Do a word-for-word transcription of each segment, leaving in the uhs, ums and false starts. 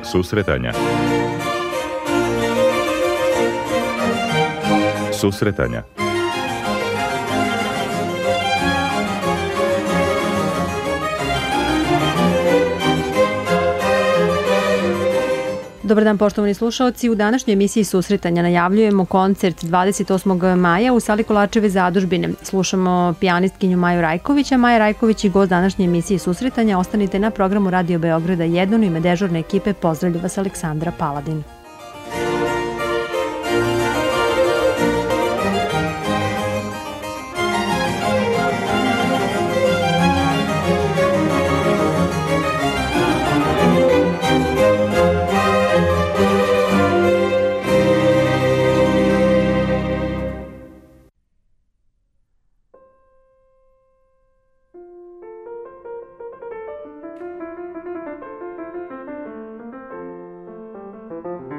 Susretanja. Susretanja. Dobar dan, poštovani slušaoci. U današnjoj emisiji Susretanja najavljujemo koncert dvadeset osmog maja u sali Kolačeve zadužbine. Slušamo pijanistkinju Maju Rajković, a Maja Rajković i gost današnje emisije Susretanja. Ostanite na programu Radio Beograda jedan. U ime dežurne ekipe pozdravlja vas Aleksandra Paladin. Thank you.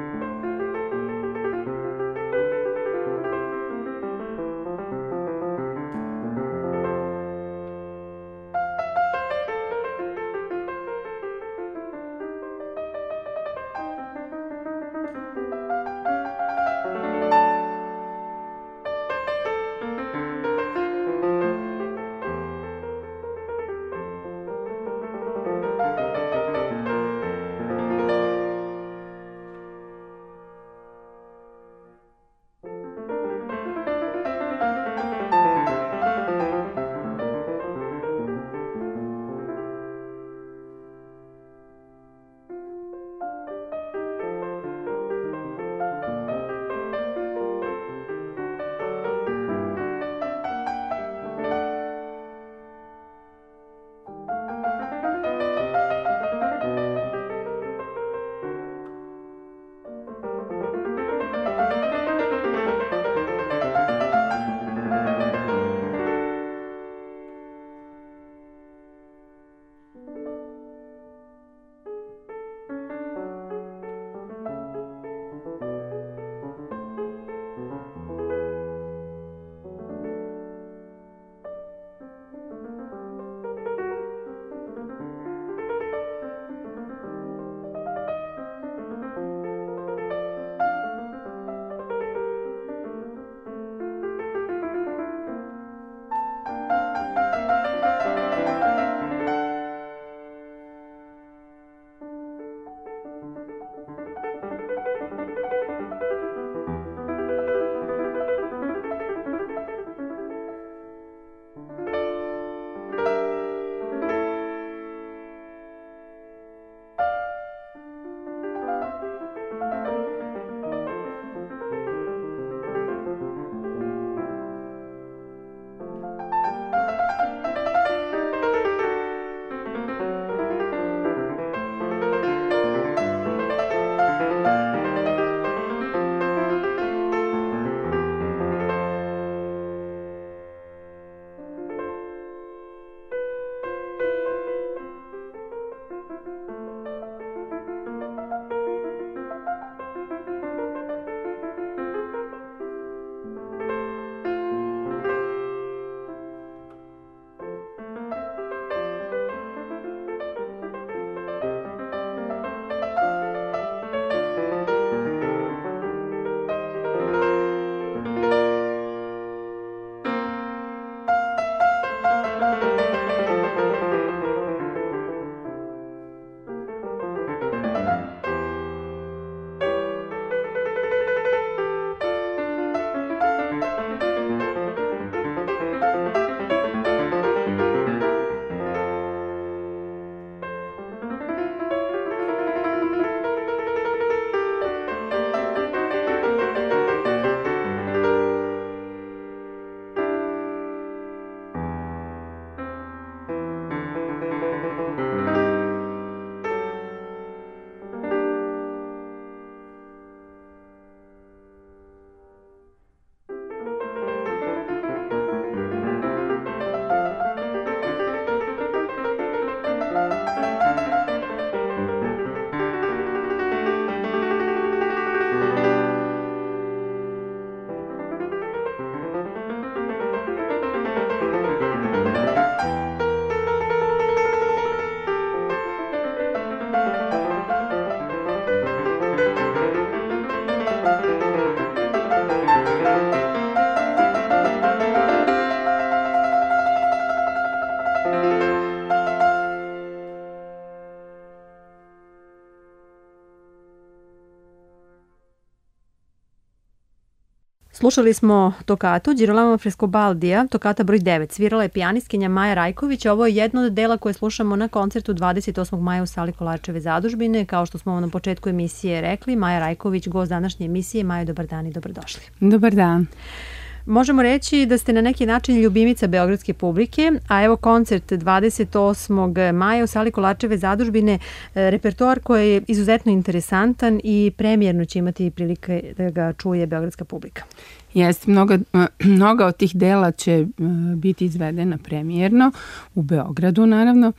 Slušali smo tokatu Girolamo Frescobaldija, tokata broj devet. Svirala je pijanistkinja Maja Rajković. Ovo je jedno od dela koje slušamo na koncertu dvadeset osmog maja u sali Kolarčeve zadužbine. Kao što smo na početku emisije rekli, Maja Rajković, gost današnje emisije. Maja, dobar dan i dobrodošli. Dobar dan. Možemo reći da ste na neki način ljubimica beogradske publike, a evo koncert dvadeset osmog maja u sali Kolarčeve zadužbine, repertoar koji je izuzetno interesantan i premijerno će imati prilike da ga čuje beogradska publika. Jeste, mnoga, mnoga od tih dela će biti izvedena premijerno u Beogradu, naravno.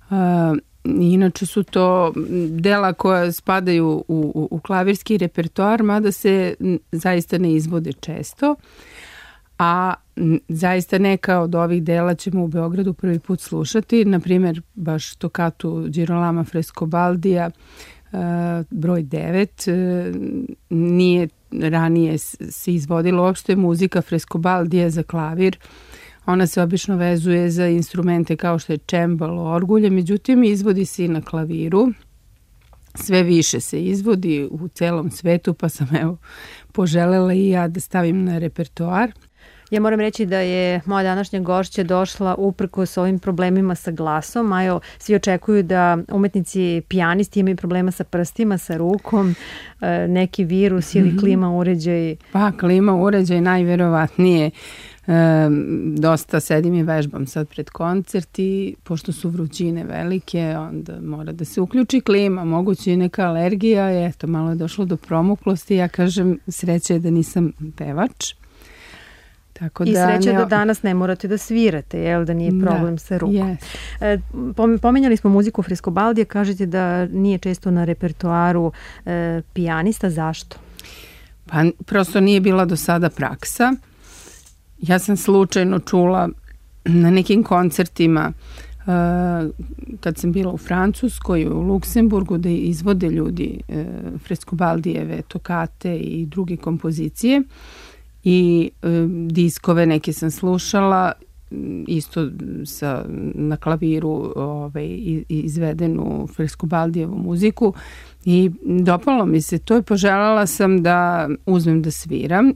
Inače su to dela koja spadaju u, u, u klavirski repertoar, mada se zaista ne izvode često. A zaista neka od ovih dela ćemo u Beogradu prvi put slušati, na primjer baš tokatu Girolama Frescobaldija broj devet. Nije ranije se izvodila uopšte muzika Frescobaldija za klavir. Ona se obično vezuje za instrumente kao što je čembalo, orgulje, međutim izvodi se i na klaviru. Sve više se izvodi u celom svetu, pa sam evo poželela i ja da stavim na repertoar. Ja moram reći da je moja današnja gošća došla uprko s ovim problemima sa glasom. Majo, svi očekuju da umetnici pijanisti imaju problema sa prstima, sa rukom, neki virus ili klima uređaj. Pa klima uređaj najverovatnije. E, dosta sedim i vežbam sad pred koncert i pošto su vrućine velike, onda mora da se uključi klima, moguće i neka alergija i eto, malo je došlo do promuklosti. Ja kažem, sreće je da nisam pevač. Tako I da sreće ne... da danas ne morate da svirate, jel, da nije problem da, sa rukom. Yes. E, pomenjali smo muziku Frescobaldija, kažete da nije često na repertoaru e, pijanista, zašto? Pa prosto nije bila do sada praksa. Ja sam slučajno čula na nekim koncertima uh, kad sam bila u Francuskoj, u Luksemburgu, da izvode ljudi uh, Frescobaldijeve tokate i druge kompozicije i uh, diskove neke sam slušala isto sa, na klaviru ovaj, izvedenu Frescobaldijevu muziku i dopalo mi se to i poželjala sam da uzmem da sviram.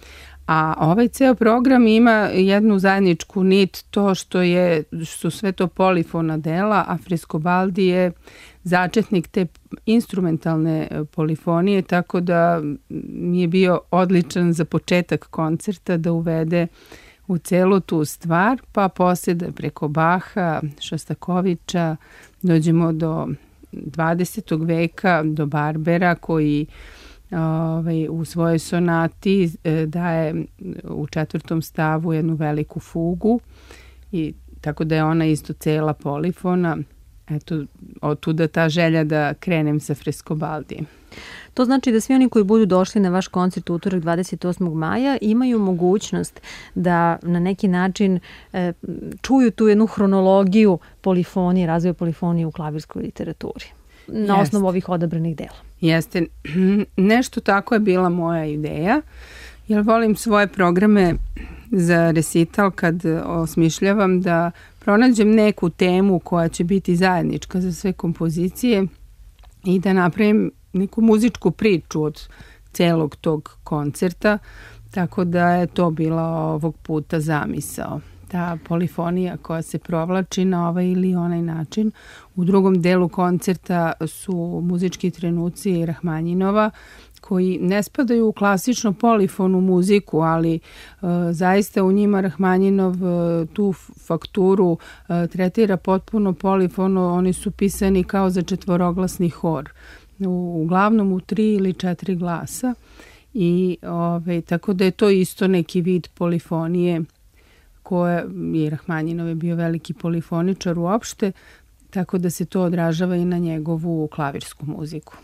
A ovaj ceo program ima jednu zajedničku nit, to što je, što sve to polifona dela, a Frescobaldi je začetnik te instrumentalne polifonije, tako da mi je bio odličan za početak koncerta da uvede u celu tu stvar, pa poslije da preko Baha, Šostakovića dođemo do dvadesetog veka, do Barbera koji Ovaj, u svojoj sonati daje u četvrtom stavu jednu veliku fugu i tako da je ona isto cela polifona. Eto, od tuda ta želja da krenem sa Frescobaldijem. To znači da svi oni koji budu došli na vaš koncert utorak dvadeset osmog maja imaju mogućnost da na neki način e, čuju tu jednu hronologiju polifonije, razvoja polifonije u klavirskoj literaturi na Jest. osnovu ovih odabranih dela. Jeste, nešto tako je bila moja ideja, jer volim svoje programe za recital kad osmišljavam da pronađem neku temu koja će biti zajednička za sve kompozicije i da napravim neku muzičku priču od celog tog koncerta, tako da je to bila ovog puta zamisao. Ta polifonija koja se provlači na ovaj ili onaj način. U drugom delu koncerta su muzički trenuci Rahmanjinova koji ne spadaju u klasično polifonu muziku, ali uh, zaista u njima Rahmanjinov uh, tu fakturu uh, tretira potpuno polifono. Oni su pisani kao za četvoroglasni hor. U, uglavnom u tri ili četiri glasa. I ove, tako da je to isto neki vid polifonije koje je Rahmanjinov je bio veliki polifoničar uopšte, tako da se to odražava i na njegovu klavirsku muziku.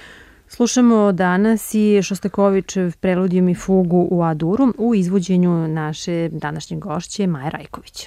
Slušamo danas i Šostakovićev preludijum i fugu u A-duru u izvođenju naše današnje gošće Maje Rajković.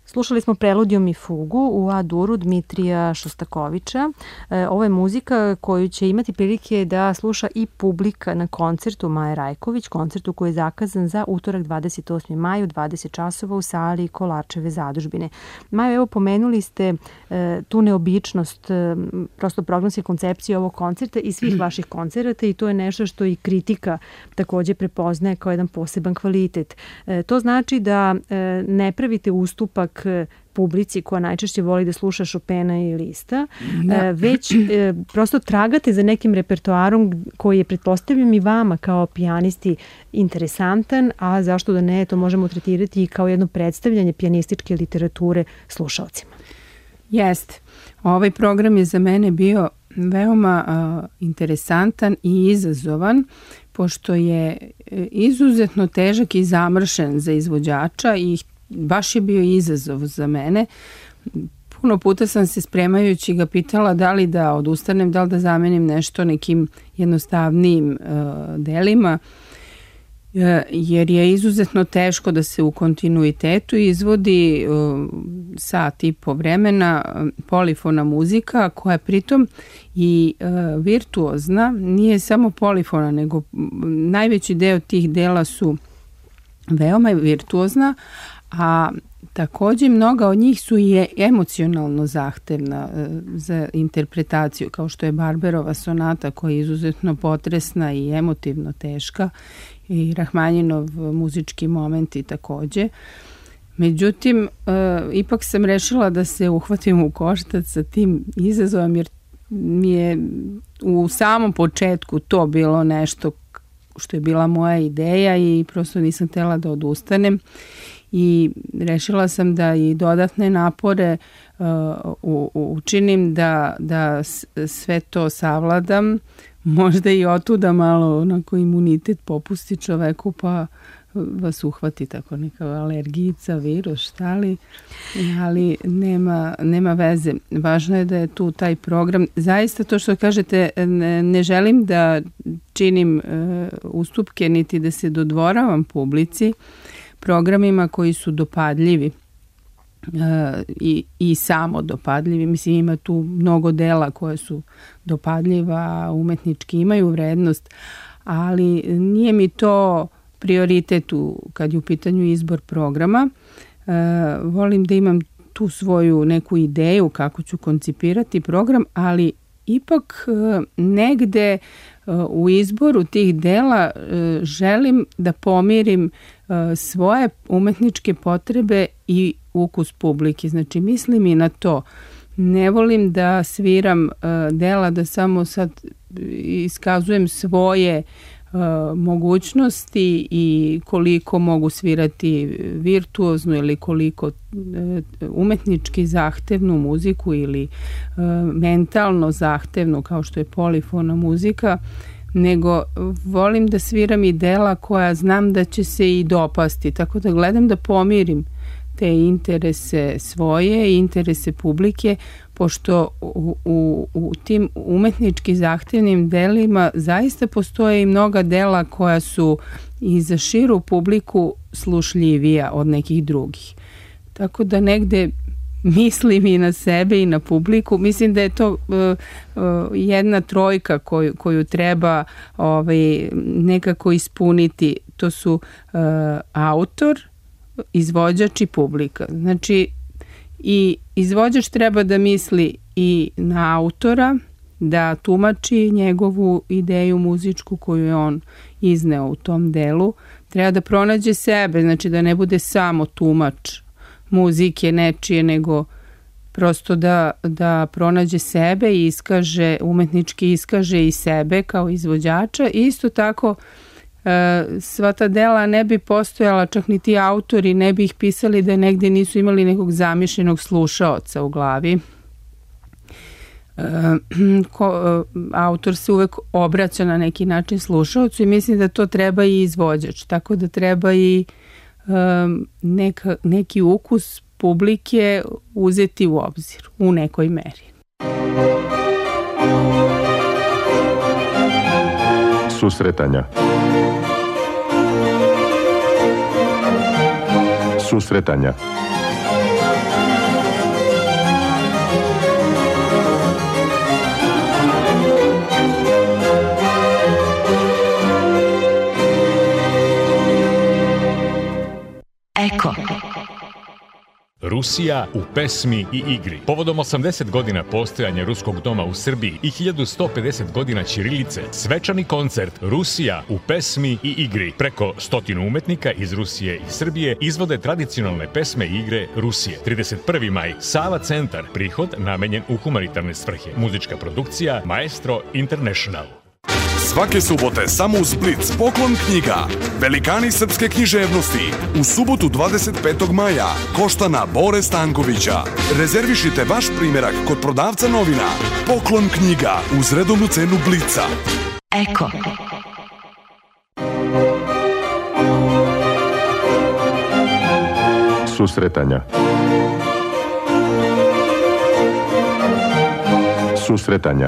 Slušali smo Preludijum i fugu u A-duru Dmitrija Šostakovića. E, ovo je muzika koju će imati prilike da sluša i publika na koncertu Maje Rajković, koncertu koji je zakazan za utorak dvadeset osmi maj u dvadeset časova u sali Kolarčeve zadužbine. Majo, evo pomenuli ste e, tu neobičnost e, prosto programske koncepcije ovog koncerta i svih vaših koncerata i to je nešto što i kritika takođe prepoznaje kao jedan poseban kvalitet. E, to znači da e, ne pravite ustupak publici koja najčešće voli da sluša Chopina i Lista, da. već e, prosto tragate za nekim repertoarom koji je, pretpostavljam, i vama kao pijanisti interesantan, a zašto da ne, to možemo tretirati i kao jedno predstavljanje pijanističke literature slušalcima. Jeste. Ovaj program je za mene bio veoma uh, interesantan i izazovan, pošto je izuzetno težak i zamršen za izvođača i baš je bio izazov za mene. Puno puta sam se spremajući ga pitala da li da odustanem, da li da zamenim nešto nekim jednostavnijim uh, delima, uh, jer je izuzetno teško da se u kontinuitetu izvodi uh, sat i po vremena uh, polifona muzika koja je pritom i uh, virtuozna. Nije samo polifona, nego najveći deo tih dela su veoma virtuozna, a takođe mnoga od njih su i emocionalno zahtevna e, za interpretaciju, kao što je Barberova sonata koja je izuzetno potresna i emotivno teška i Rahmanjinov muzički momenti takođe. Međutim, e, ipak sam rešila da se uhvatim u koštac sa tim izazovom, jer mi je u samom početku to bilo nešto što je bila moja ideja i prosto nisam htela da odustanem. I rešila sam da i dodatne napore uh, u, učinim da, da sve to savladam. Možda i otuda malo onako imunitet popusti čoveku pa vas uhvati tako neka alergijica, virus, šta li, ali nema, nema veze. Važno je da je tu taj program. Zaista to što kažete, ne, ne želim da činim uh, ustupke niti da se dodvoravam publici, programima koji su dopadljivi uh, i, i samo dopadljivi. Mislim, ima tu mnogo dela koje su dopadljiva, umetnički imaju vrednost, ali nije mi to prioritet u, kad je u pitanju izbor programa. Uh, volim da imam tu svoju neku ideju kako ću koncipirati program, ali ipak uh, negde uh, u izboru tih dela uh, želim da pomirim uh, svoje umetničke potrebe i ukus publike. Znači, mislim i na to. Ne volim da sviram uh, dela da samo sad iskazujem svoje uh, mogućnosti i koliko mogu svirati virtuoznu ili koliko uh, umetnički zahtevnu muziku ili uh, mentalno zahtevnu kao što je polifona muzika, nego volim da sviram i dela koja znam da će se i dopasti, tako da gledam da pomirim te interese svoje i interese publike, pošto u, u, u tim umetnički zahtevnim delima zaista postoje i mnoga dela koja su i za širu publiku slušljivija od nekih drugih. Tako da negde mislim i na sebe i na publiku. Mislim da je to uh, uh, jedna trojka koju, koju treba ovaj, nekako ispuniti. To su uh, autor, izvođač i publika. Znači, i izvođač treba da misli i na autora, da tumači njegovu ideju muzičku koju je on izneo u tom delu. Treba da pronađe sebe, znači da ne bude samo tumač muzike nečije, nego prosto da, da pronađe sebe i iskaže, umetnički iskaže i sebe kao izvođača. I isto tako e, sva ta dela ne bi postojala, čak ni ti autori ne bi ih pisali da negde nisu imali nekog zamišljenog slušaoca u glavi. E, ko, autor se uvek obraća na neki način slušaocu i mislim da to treba i izvođač, tako da treba i Um, neka, neki ukus publike uzeti u obzir u nekoj meri. Susretanja. Susretanja. Rusija u pesmi i igri. Povodom osamdeset godina postojanja Ruskog doma u Srbiji i hiljadu sto pedeset godina ćirilice, svečani koncert Rusija u pesmi i igri. Preko stotinu umetnika iz Rusije i Srbije izvode tradicionalne pesme i igre Rusije. trideset prvi maj, Sava centar, prihod namenjen u humanitarne svrhe. Muzička produkcija Maestro International. Svake subote samo uz Blic poklon knjiga Velikani srpske književnosti u subotu dvadeset petog maja Koštana Bore Stankovića. Rezervišite vaš primerak kod prodavca novina. Poklon knjiga uz redovnu cenu Blica. Eko. Susretanja. Susretanja.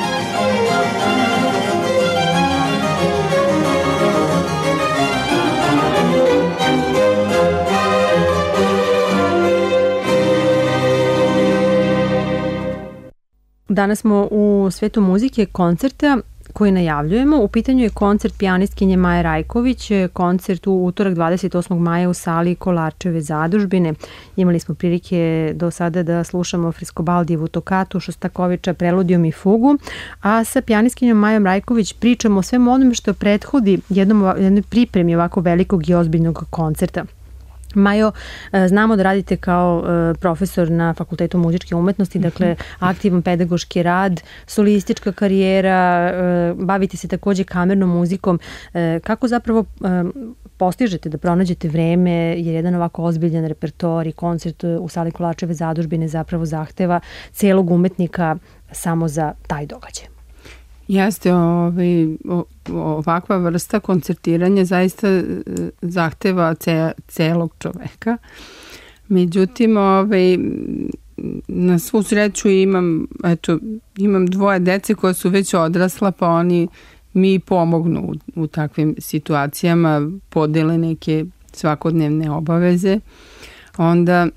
Danas smo u svetu muzike koncerta koji najavljujemo. U pitanju je koncert pijanistkinje Maje Rajković, koncert u utorak dvadeset osmog maja u sali Kolarčeve zadužbine. Imali smo prilike do sada da slušamo Frescobaldijevu tokatu, Šostakovića Preludijom i fugu, a sa pijanistkinjom Majom Rajković pričamo o svemu onome što prethodi jednom, jednoj pripremi ovako velikog i ozbiljnog koncerta. Majo, znamo da radite kao profesor na Fakultetu muzičke umetnosti, dakle aktivan pedagoški rad, solistička karijera, bavite se takođe kamernom muzikom. Kako zapravo postižete da pronađete vreme, jer jedan ovako ozbiljan repertoar i koncert u sali Kolarčeve zadužbine zapravo zahteva celog umetnika samo za taj događaj? Jeste, ovaj, ovakva vrsta koncertiranja zaista zahteva ce, celog čoveka. Međutim, ovaj, na svu sreću imam, eto, imam dvoje dece koja su već odrasla, pa oni mi pomognu u, u takvim situacijama, podele neke svakodnevne obaveze. Onda,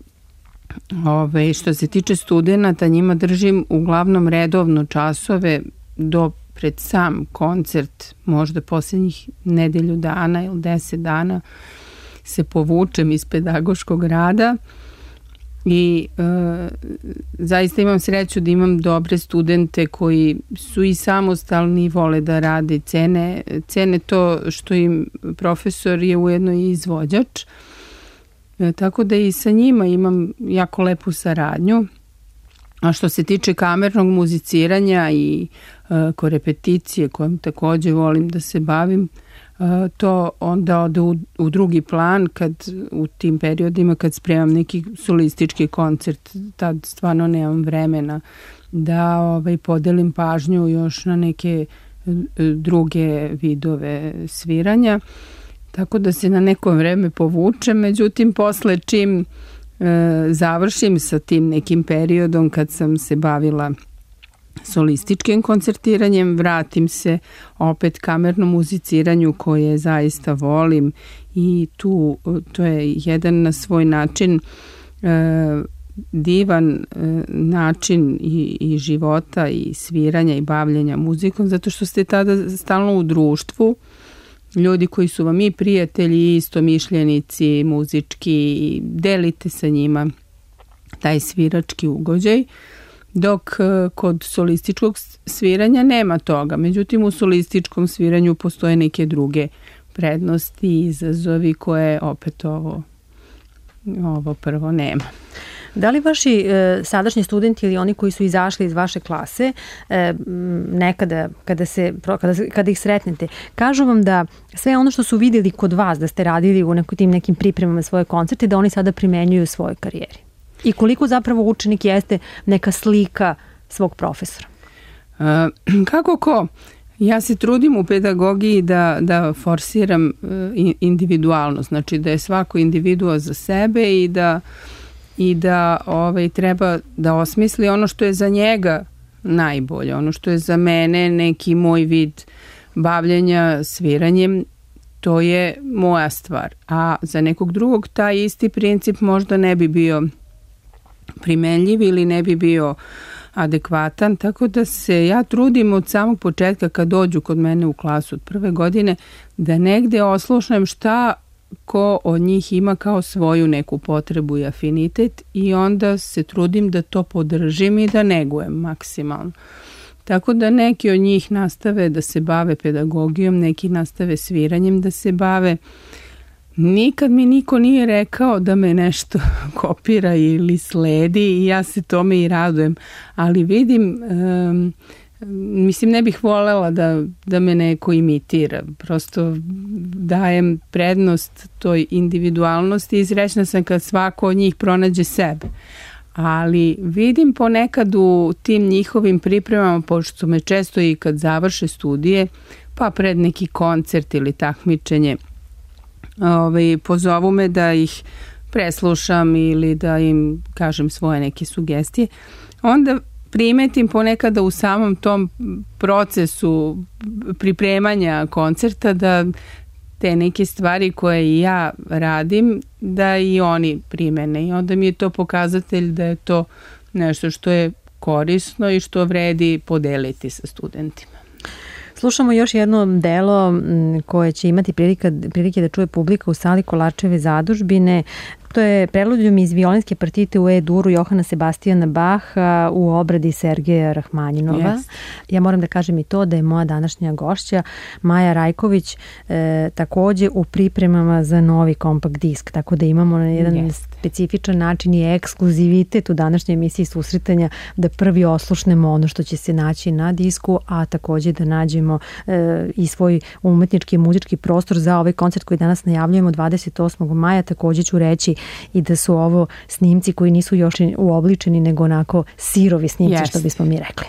ovaj, što se tiče studenata, njima držim uglavnom redovno časove do pred sam koncert, možda posljednjih nedelju dana ili deset dana se povučem iz pedagoškog rada i e, zaista imam sreću da imam dobre studente koji su i samostalni, vole da rade, cene, cene to što im profesor je ujedno i izvođač, e, tako da i sa njima imam jako lepu saradnju. A što se tiče kamernog muziciranja i uh, korepeticije kojom takođe volim da se bavim, uh, to onda ode u, u drugi plan kad u tim periodima kad spremam neki solistički koncert, tad stvarno nemam vremena da ovaj, podelim pažnju još na neke uh, druge vidove sviranja. Tako da se na neko vreme povučem, međutim posle čim završim sa tim nekim periodom kad sam se bavila solističkim koncertiranjem, vratim se opet kamernom muziciranju koje zaista volim i tu to je jedan na svoj način e, divan e, način i, i života i sviranja i bavljenja muzikom, zato što ste tada stalno u društvu, ljudi koji su vam i prijatelji, istomišljenici, muzički, i delite sa njima taj svirački ugođaj, dok kod solističkog sviranja nema toga. Međutim, u solističkom sviranju postoje neke druge prednosti i izazovi koje opet ovo, ovo prvo nema. Da li vaši e, sadašnji studenti ili oni koji su izašli iz vaše klase e, nekada kada, se, kada, kada ih sretnete, kažu vam da sve ono što su vidjeli kod vas, da ste radili u nekim, tim nekim pripremama svoje koncerte, da oni sada primenjuju u svojoj karijeri? I koliko zapravo učenik jeste neka slika svog profesora? E, kako ko? Ja se trudim u pedagogiji da, da forsiram e, individualnost, znači da je svako individua za sebe i da i da ovaj, treba da osmisli ono što je za njega najbolje, ono što je za mene neki moj vid bavljenja sviranjem, to je moja stvar. A za nekog drugog taj isti princip možda ne bi bio primenljiv ili ne bi bio adekvatan, tako da se ja trudim od samog početka kad dođu kod mene u klasu od prve godine da negde oslušnem šta ko od njih ima kao svoju neku potrebu i afinitet i onda se trudim da to podržim i da negujem maksimalno. Tako da neki od njih nastave da se bave pedagogijom, neki nastave sviranjem da se bave. Nikad mi niko nije rekao da me nešto kopira ili sledi i ja se tome i radujem, ali vidim, um, mislim ne bih volela da, da me neko imitira, prosto dajem prednost toj individualnosti i srećna sam kad svako od njih pronađe sebe. Ali vidim ponekad u tim njihovim pripremama, pošto me često i kad završe studije, pa pred neki koncert ili takmičenje, ovaj, pozovu me da ih preslušam ili da im kažem svoje neke sugestije, onda primetim ponekada u samom tom procesu pripremanja koncerta da te neke stvari koje i ja radim, da i oni primene. I onda mi je to pokazatelj da je to nešto što je korisno i što vredi podeliti sa studentima. Slušamo još jedno delo koje će imati prilike, prilike da čuje publika u sali Kolarčeve zadužbine. To je preludijum iz violinske partite u E-duru Johana Sebastijana Baha u obradi Sergeja Rahmanjinova. Yes. Ja moram da kažem i to da je moja današnja gošća Maja Rajković e, takođe u pripremama za novi kompakt disk, tako da imamo na jedan yes. specifičan način i ekskluzivitet u današnjoj emisiji susretanja da prvi oslušnemo ono što će se naći na disku, a takođe da nađemo e, i svoj umetnički i muzički prostor za ovaj koncert koji danas najavljujemo dvadeset osmog maja. Takođe ću reći i da su ovo snimci koji nisu još uobličeni, nego onako sirovi snimci, yes. što bismo mi rekli.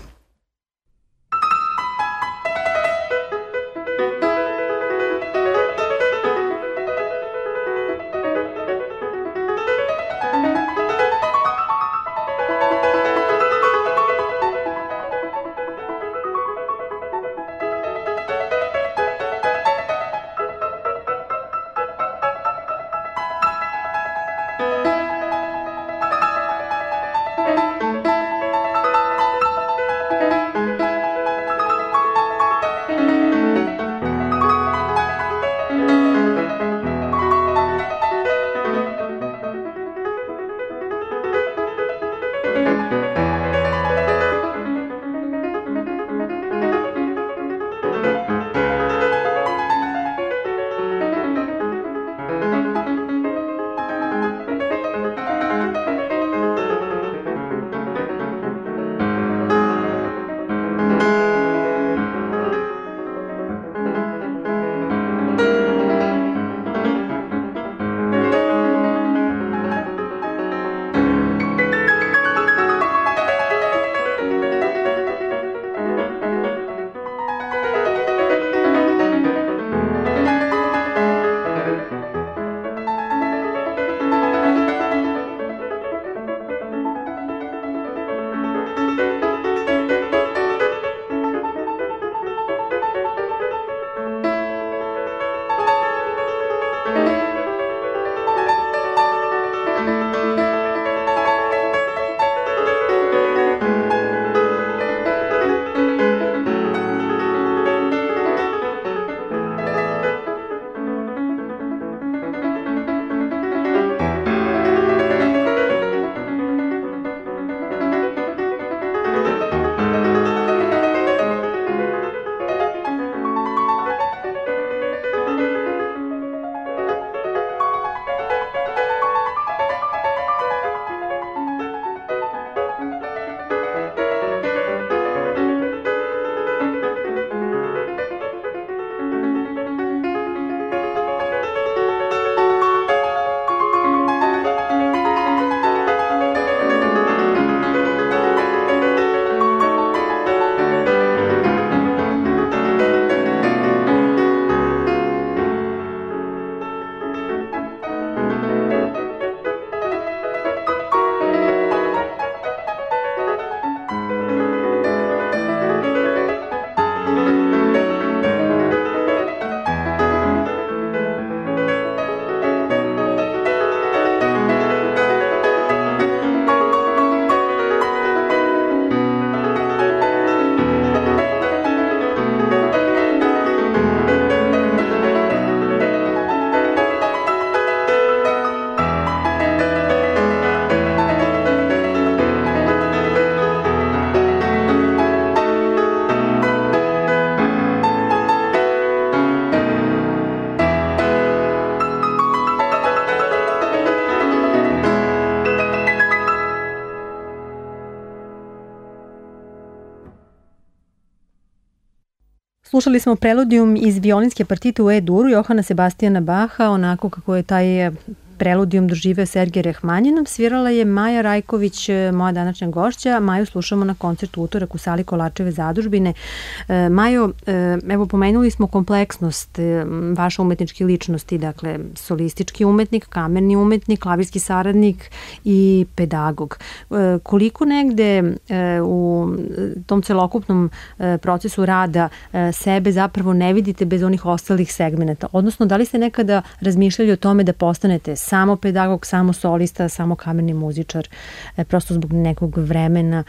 Slušali smo preludijum iz violinske partite u E-duru Johana Sebastijana Baha, onako kako je taj preludijum doživeo Sergej Rahmanjinov. Svirala je Maja Rajković, moja današnja gošća. Maju slušamo na koncertu utorak u sali Kolačeve zadužbine. Majo, evo pomenuli smo kompleksnost vaše umetničke ličnosti, dakle solistički umetnik, kamerni umetnik, klavirski saradnik i pedagog. Koliko negde u tom celokupnom procesu rada sebe zapravo ne vidite bez onih ostalih segmenata? Odnosno, da li ste nekada razmišljali o tome da postanete samo pedagog, samo solista, samo kamerni muzičar, prosto zbog nekog vremena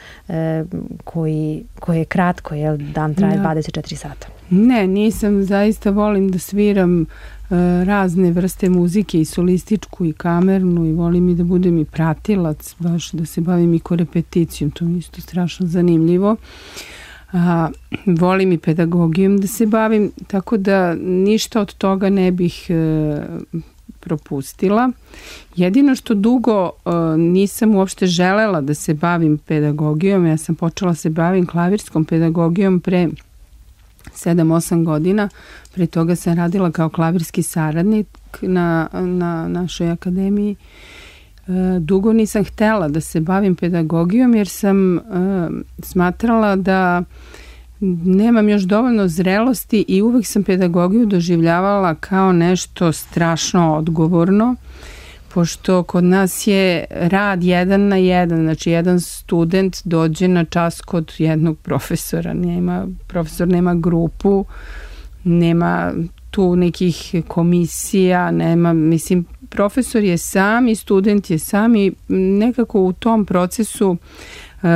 koji, koji je kratko, jer dan traje dvadeset četiri sata? Ne, nisam, zaista volim da sviram razne vrste muzike, i solističku i kamernu, i volim i da budem i pratilac, baš da se bavim i korepeticijom, to mi isto strašno zanimljivo. A, volim i pedagogijom da se bavim, tako da ništa od toga ne bih e, propustila. Jedino što dugo e, nisam uopšte želela da se bavim pedagogijom, ja sam počela se bavim klavirskom pedagogijom pre sedam osam godina, pre toga sam radila kao klavirski saradnik na, na našoj akademiji. E, dugo nisam htela da se bavim pedagogijom jer sam e, smatrala da nemam još dovoljno zrelosti i uvek sam pedagogiju doživljavala kao nešto strašno odgovorno, pošto kod nas je rad jedan na jedan, znači jedan student dođe na čas kod jednog profesora, nema, profesor nema grupu, nema tu nekih komisija, nema, mislim, profesor je sam i student je sam i nekako u tom procesu uh,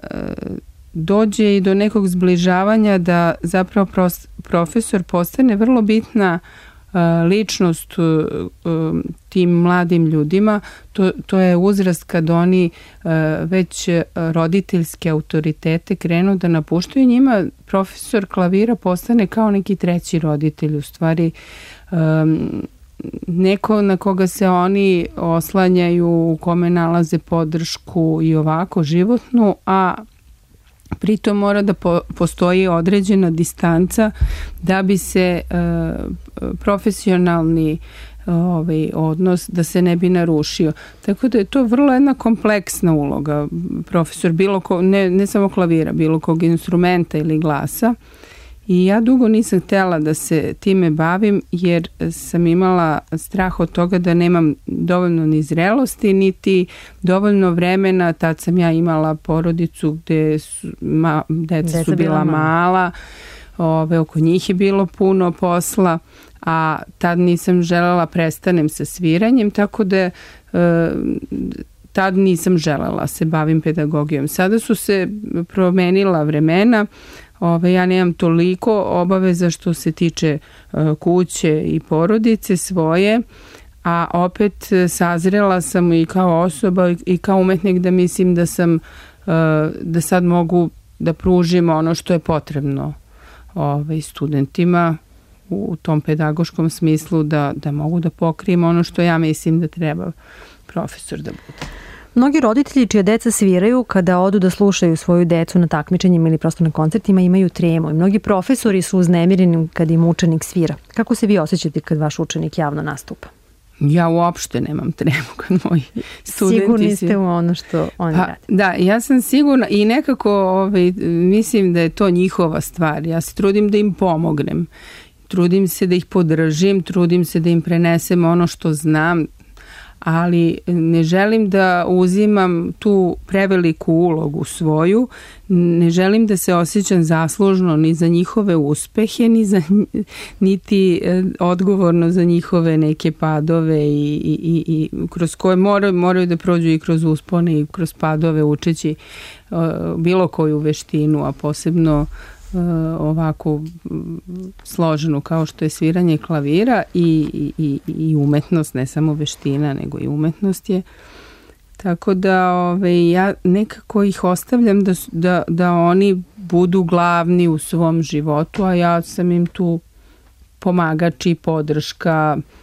dođe i do nekog zbližavanja da zapravo profesor postane vrlo bitna ličnost tim mladim ljudima. To, to je uzrast kad oni već roditeljske autoritete krenu da napuštaju. Njima profesor klavira postane kao neki treći roditelj, u stvari neko na koga se oni oslanjaju, u kome nalaze podršku i ovako životnu, a pritom mora da po, postoji određena distanca da bi se e, profesionalni ovaj odnos da se ne bi narušio. Tako da je to vrlo jedna kompleksna uloga. Profesor bilo ko, ne, ne samo klavira, bilo kog instrumenta ili glasa. I ja dugo nisam htjela da se time bavim jer sam imala strah od toga da nemam dovoljno ni zrelosti, niti dovoljno vremena. Tad sam ja imala porodicu gde su, ma, deca, deca su bila mala, ove, oko njih je bilo puno posla, a tad nisam želela prestanem sa sviranjem, tako da e, tad nisam želela se bavim pedagogijom. Sada su se promenila vremena. Ove, ja nemam toliko obaveza što se tiče uh, kuće i porodice svoje, a opet sazrela sam i kao osoba i kao umetnik da mislim da sam uh, da sad mogu da pružim ono što je potrebno ove, studentima u tom pedagoškom smislu, da, da mogu da pokrijem ono što ja mislim da treba profesor da bude. Mnogi roditelji čija deca sviraju, kada odu da slušaju svoju decu na takmičenjima ili prosto na koncertima, imaju tremu. I mnogi profesori su uznemireni kad im učenik svira. Kako se vi osjećate kad vaš učenik javno nastupa? Ja uopšte nemam tremu kad moji studenti... Sigurni ste u ono što oni pa, rade. Da, ja sam sigurna i nekako ovaj, mislim da je to njihova stvar. Ja se trudim da im pomognem. Trudim se da ih podržim, trudim se da im prenesem ono što znam, ali ne želim da uzimam tu preveliku ulogu svoju, ne želim da se osjećam zaslužno ni za njihove uspehe, ni za, niti odgovorno za njihove neke padove i, i, i kroz koje moraju, moraju da prođu i kroz uspone i kroz padove učeći uh, bilo koju veštinu, a posebno uh, ovako složenu kao što je sviranje klavira i, i, i umetnost, ne samo veština nego i umetnost je. Tako da ove, ja nekako ih ostavljam da, da, da oni budu glavni u svom životu, a ja sam im tu pomagač i podrška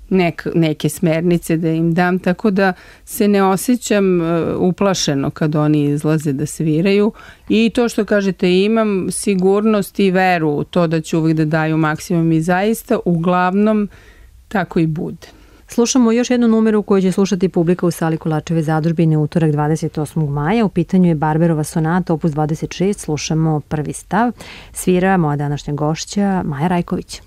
nek, neke smernice da im dam, tako da se ne osjećam uh, uplašeno kad oni izlaze da sviraju i to što kažete, imam sigurnost i veru u to da ću uvijek da daju maksimum i zaista uglavnom tako i bude. Slušamo još jednu numeru koju će slušati publika u sali Kolarčeve zadužbine utorak dvadeset osmog maja. U pitanju je Barberova sonata opus dvadeset šest. Slušamo prvi stav. Svira moja današnja gošća Maja Rajković.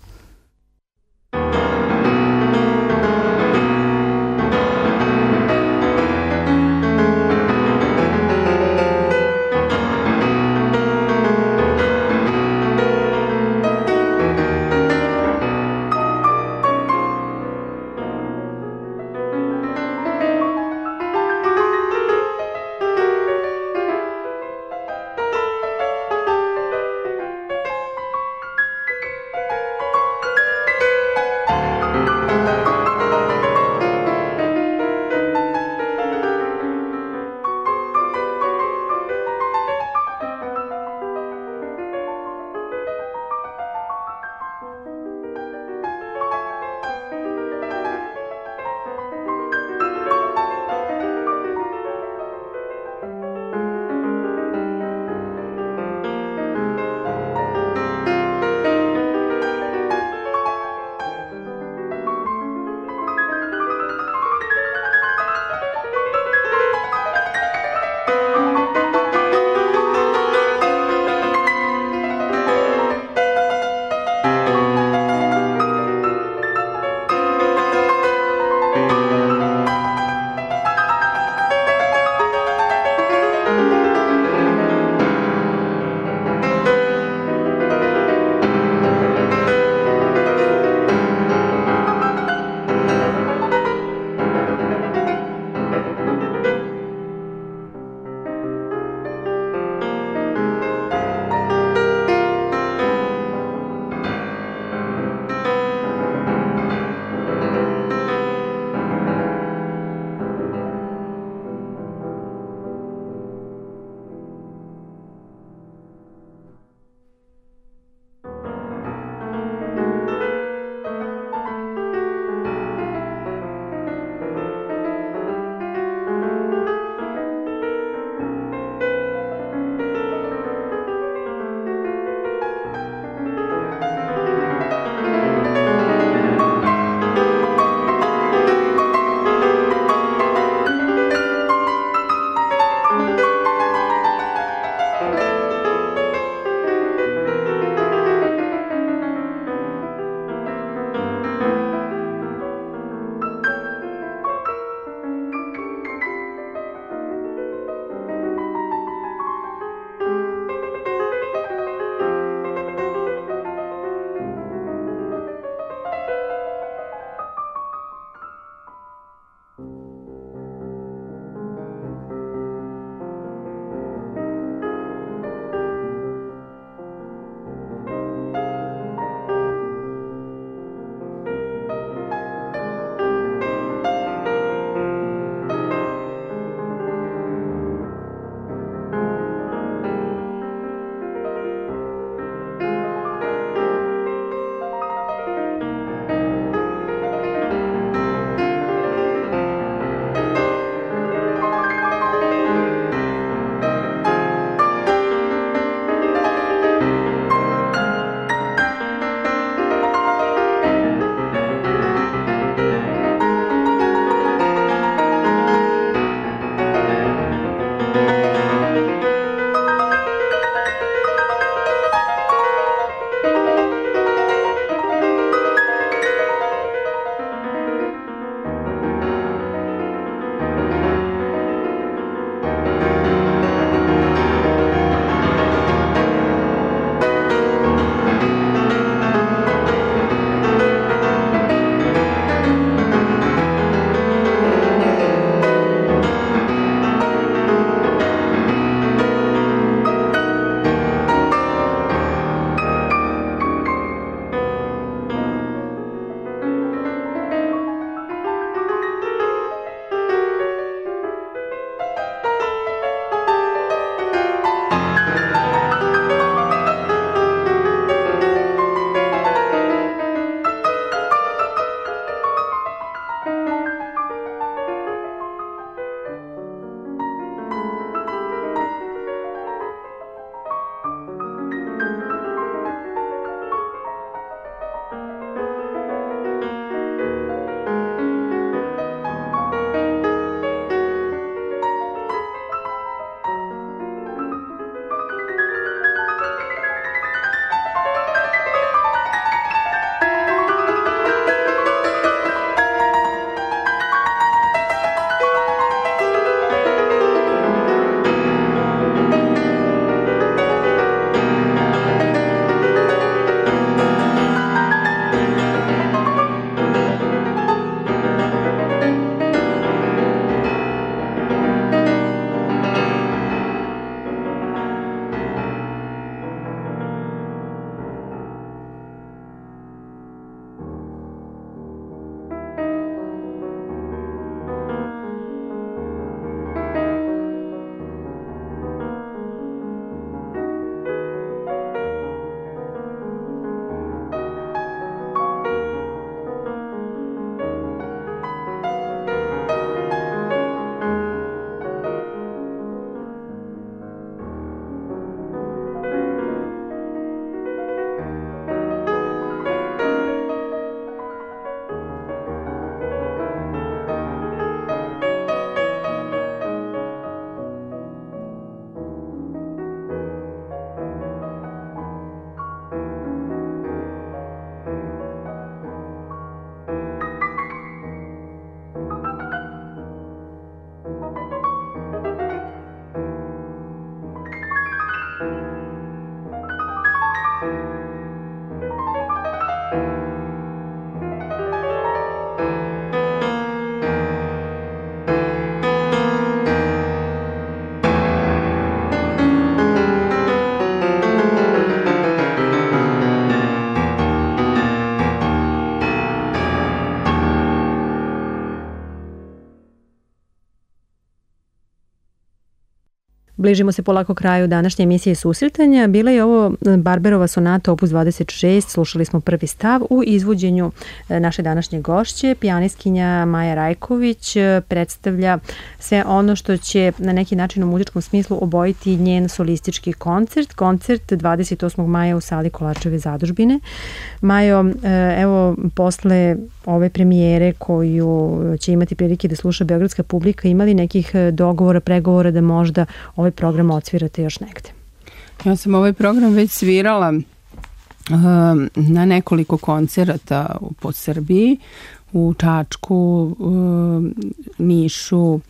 Bližimo se polako kraju današnje emisije Susretanja. Bila je ovo Barberova sonata opus dvadeset šest, slušali smo prvi stav u izvođenju naše današnje gošće. Pijanistkinja Maja Rajković predstavlja sve ono što će na neki način u muzičkom smislu obojiti njen solistički koncert. Koncert dvadeset osmog maja u sali Kolarčeve zadužbine. Majo, evo, posle ove premijere koju će imati prilike da sluša beogradska publika, imali nekih dogovora, pregovora da možda ovaj program odsvirate još negde? Ja sam ovaj program već svirala uh, na nekoliko koncerata po Srbiji, u Čačku, uh, Nišu, uh,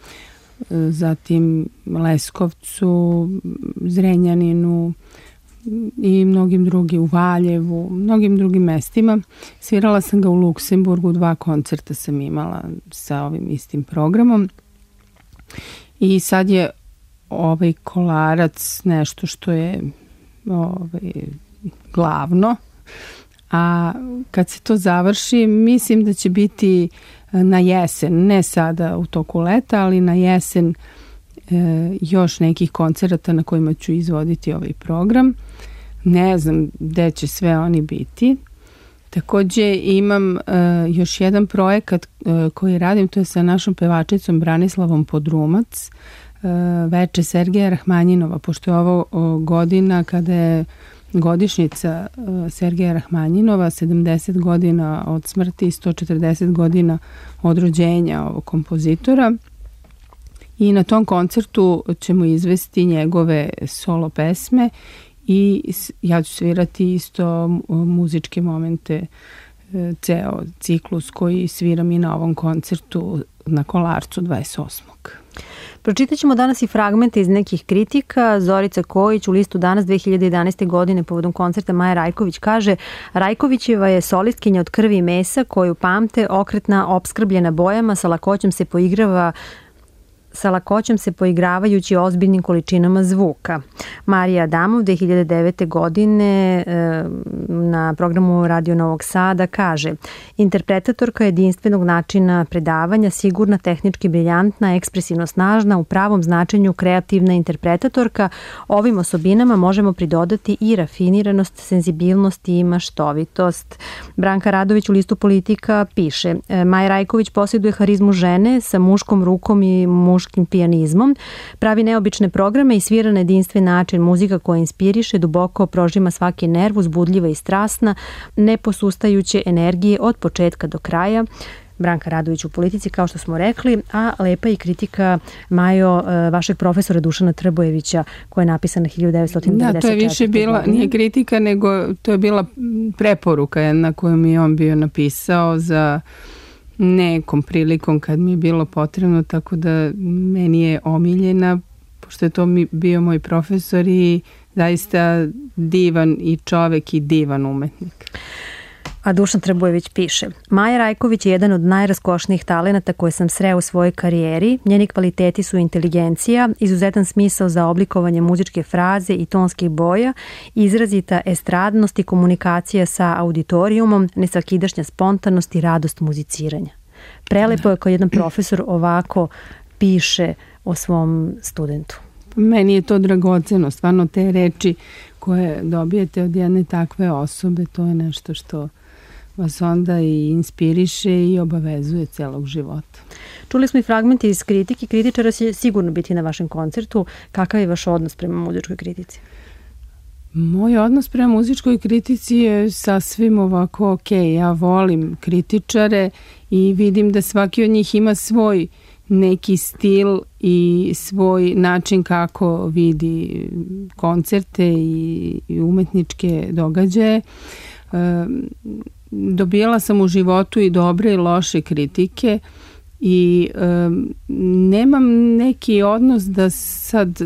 zatim Leskovcu, Zrenjaninu i mnogim drugim, u Valjevu, mnogim drugim mestima. Svirala sam ga u Luksemburgu, dva koncerta sam imala sa ovim istim programom. I sad je ovaj Kolarac nešto što je ovaj, glavno, a kad se to završi, mislim da će biti na jesen, ne sada u toku leta, ali na jesen e, još nekih koncerata na kojima ću izvoditi ovaj program. Ne znam gde će sve oni biti. Takođe imam uh, još jedan projekat uh, koji radim, to je sa našom pevačicom Branislavom Podrumac, uh, veče Sergeja Rahmanjinova, pošto je ovo uh, godina kada je godišnjica uh, Sergeja Rahmanjinova, sedamdeset godina od smrti i sto četrdeset godina od rođenja ovog kompozitora. I na tom koncertu ćemo izvesti njegove solo pesme i ja ću svirati isto muzičke momente, ceo ciklus koji sviram i na ovom koncertu na Kolarcu dvadeset osmog Pročitat ćemo danas i fragmente iz nekih kritika. Zorica Kojić u listu Danas dve hiljade jedanaeste. godine povodom koncerta Maja Rajković kaže: Rajkovićeva je solistkinja od krvi i mesa koju pamte, okretna, opskrbljena bojama, sa lakoćom se poigrava sa lakoćom se poigravajući ozbiljnim količinama zvuka. Marija Adamov dve hiljade devete. godine na programu Radio Novog Sada kaže: interpretatorka jedinstvenog načina predavanja, sigurna, tehnički briljantna, ekspresivno snažna, u pravom značenju kreativna interpretatorka. Ovim osobinama možemo pridodati i rafiniranost, senzibilnost i maštovitost. Branka Radović u listu Politika piše: Maja Rajković posjeduje harizmu žene sa muškom rukom i muškim pijanizmom, pravi neobične programe i svira na jedinstven način, muzika koja inspiriše, duboko prožima svaki nerv, uzbudljiva i strasna, neposustajuće energije od početka do kraja. Branka Radović u Politici, kao što smo rekli, a lepa i kritika, Majo, vašeg profesora Dušana Trbojevića, koja je napisana hiljadu devetsto devedeset četvrte. Da, to je više bila, nije kritika, nego to je bila preporuka jedna koju mi je on bio napisao za nekom prilikom kad mi je bilo potrebno, tako da meni je omiljena, pošto je to mi bio moj profesor i zaista divan i čovek i divan umetnik. A Dušan Trbojević piše: Maja Rajković je jedan od najraskošnijih talenata koje sam sreo u svojoj karijeri. Njeni kvaliteti su inteligencija, izuzetan smisao za oblikovanje muzičke fraze i tonskih boja, izrazita estradnost i komunikacija sa auditorijumom, nesvakidašnja spontanost i radost muziciranja. Prelepo je kao jedan profesor ovako piše o svom studentu. Meni je to dragoceno, stvarno te reči koje dobijete od jedne takve osobe, to je nešto što vas onda i inspiriše i obavezuje celog života. Čuli smo i fragmente iz kritike. Kritičara će sigurno biti na vašem koncertu. Kakav je vaš odnos prema muzičkoj kritici? Moj odnos prema muzičkoj kritici je sasvim ovako ok. Ja volim kritičare i vidim da svaki od njih ima svoj neki stil i svoj način kako vidi koncerte i, i umetničke događaje. E, dobijala sam u životu i dobre i loše kritike i e, nemam neki odnos da sad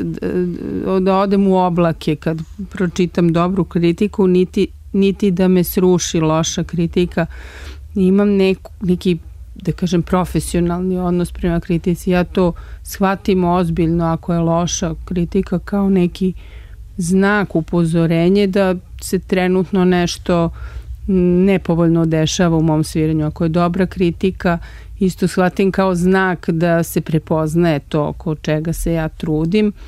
da odem u oblake kad pročitam dobru kritiku, niti, niti da me sruši loša kritika. Imam neku, neki, da kažem, profesionalni odnos prema kritici. Ja to shvatim ozbiljno ako je loša kritika kao neki znak, upozorenje da se trenutno nešto nepovoljno dešava u mom sviranju. Ako je dobra kritika, isto shvatim kao znak da se prepoznaje to oko čega se ja trudim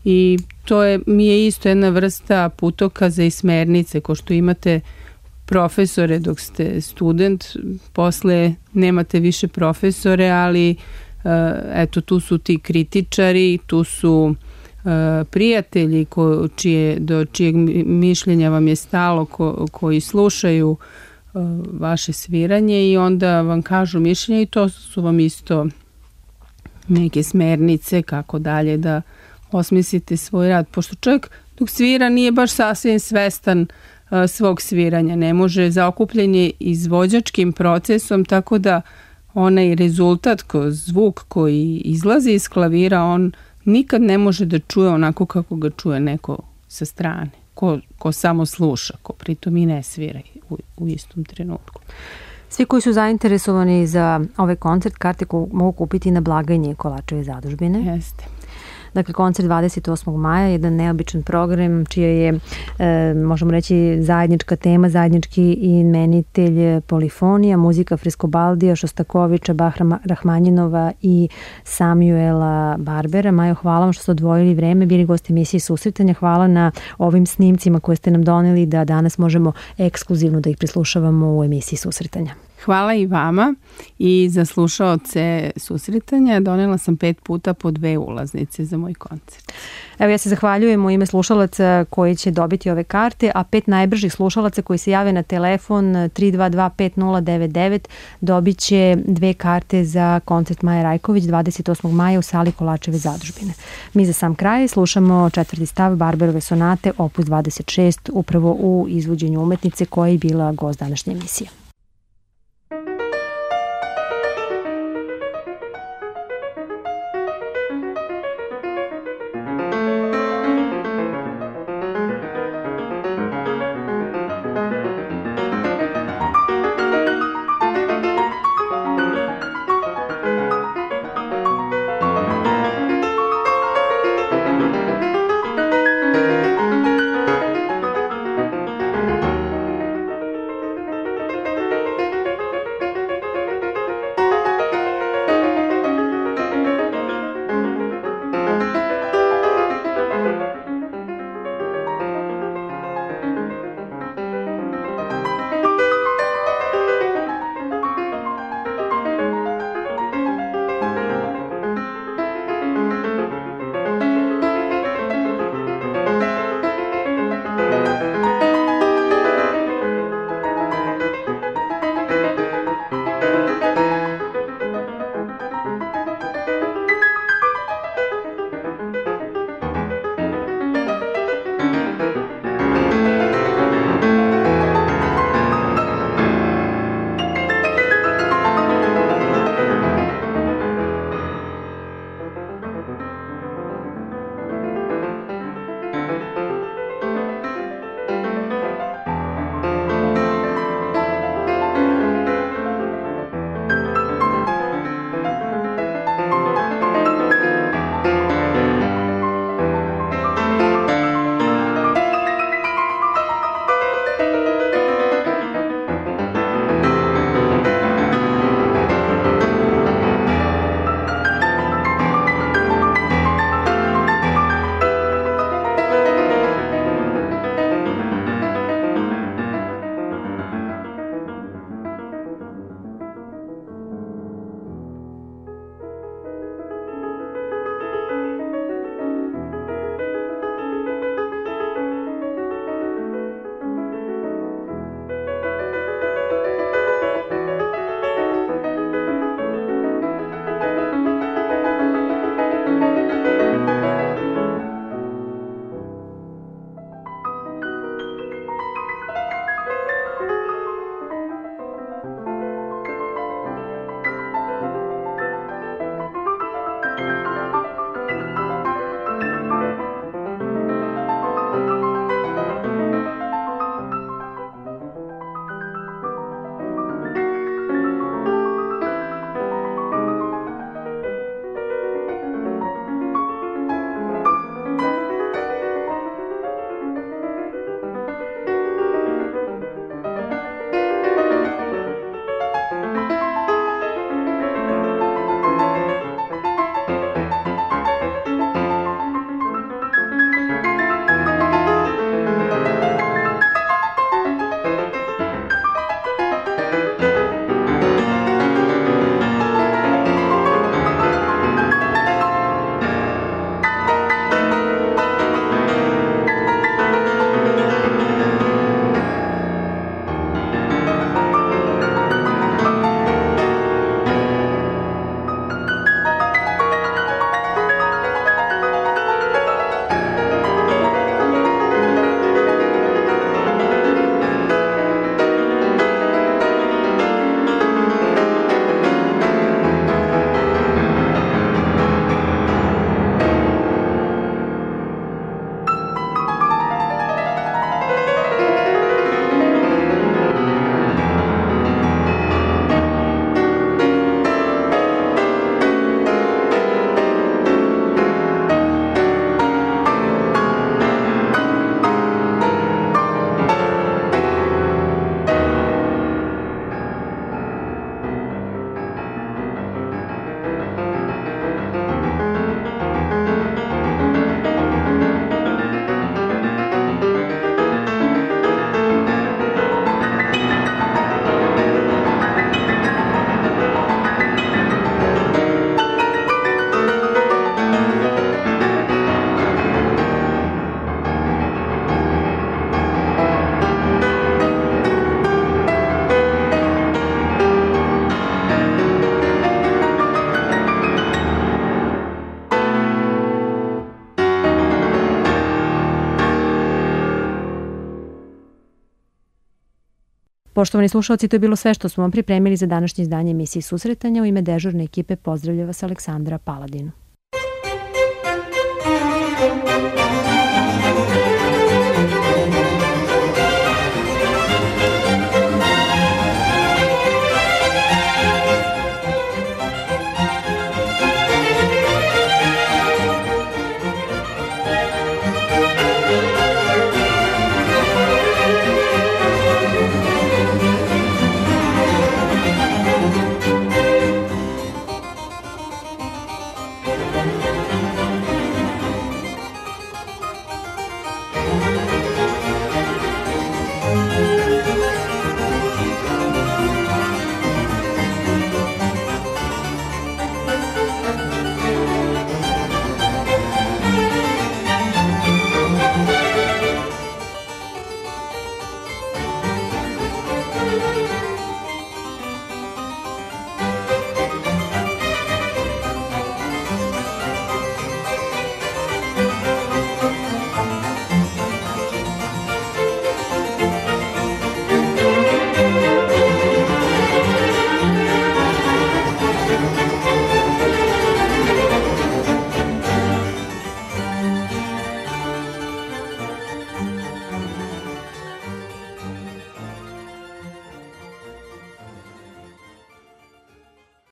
I to je, mi je isto jedna vrsta putokaza i smernice, ko što imate profesore dok ste student, posle nemate više profesore, ali eto tu su ti kritičari, tu su prijatelji ko, čije, do čijeg mišljenja vam je stalo, ko, koji slušaju vaše sviranje i onda vam kažu mišljenje i to su vam isto neke smernice kako dalje da osmislite svoj rad. Pošto čovjek dok svira nije baš sasvim svestan svog sviranja, ne može, zaokupljen je izvođačkim procesom, tako da onaj rezultat, ko, zvuk koji izlazi iz klavira, on nikad ne može da čuje onako kako ga čuje neko sa strane, ko, ko samo sluša, ko pritom i ne svira u, u istom trenutku. Svi koji su zainteresovani za ovaj koncert, karte mogu kupiti na blagajni Kolačeve zadužbine. Jeste. Dakle, koncert dvadeset osmog maja, jedan neobičan program čija je, e, možemo reći, zajednička tema, zajednički imenitelj polifonija, muzika Frescobaldija, Šostakovića, Bahra Rahmanjinova i Samuela Barbera. Majo, hvala vam što ste odvojili vreme, bili gosti emisije Susretanja. Hvala na ovim snimcima koje ste nam doneli da danas možemo ekskluzivno da ih prislušavamo u emisiji Susretanja. Hvala i vama i za slušaoce Susretanja donela sam pet puta po dve ulaznice za moj koncert. Evo, ja se zahvaljujem u ime slušalaca koji će dobiti ove karte, a pet najbržih slušalaca koji se jave na telefon tri dva dva pet nula devet devet dobit će dve karte za koncert Maje Rajković dvadeset osmog maja u sali Kolačeve zadužbine. Mi za sam kraj slušamo četvrti stav Barberove sonate opus dvadeset šest upravo u izvođenju umetnice koja je bila gost današnje emisije. Poštovani slušalci, to je bilo sve što smo vam pripremili za današnje izdanje emisije Susretanja. U ime dežurne ekipe pozdravlja vas Aleksandra Paladin.